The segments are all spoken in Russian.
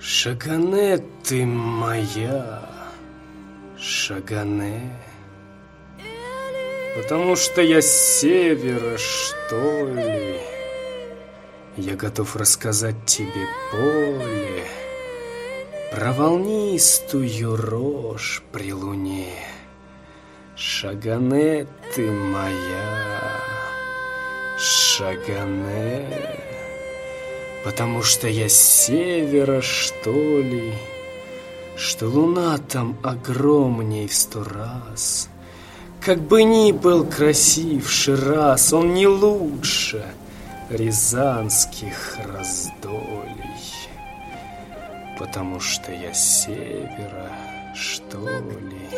Шагане ты моя, Шагане, потому что я с севера, что ли. Я готов рассказать тебе поле про волнистую рожь при луне. Шагане ты моя, Шагане, потому что я с севера, что ли, что луна там огромней в 100 раз. Как бы ни был красив Шираз, он не лучше рязанских раздолей, потому что я с севера, что ли.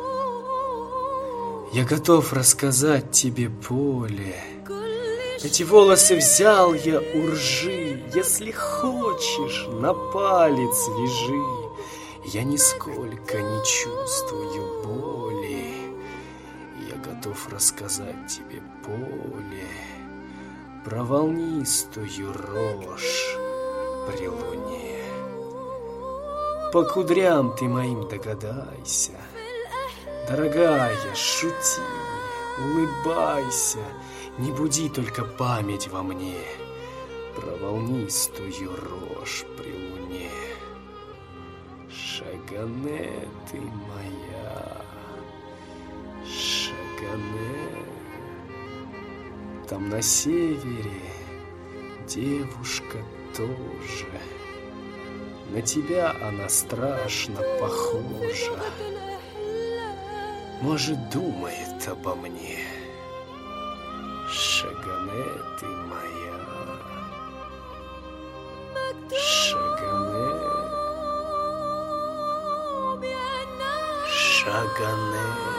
Я готов рассказать тебе поле. Эти волосы взял я у ржи, если хочешь, на палец вяжи. Я нисколько не чувствую боли. Я готов рассказать тебе поле про волнистую рожь при луне. По кудрям ты моим догадайся, дорогая, шути, улыбайся, не буди только память во мне про волнистую рожь при луне. Шагане ты моя, Шагане. Там на севере девушка тоже. На тебя она страшно похожа. Может, думает обо мне. Шагане ты моя, Шагане, Шагане.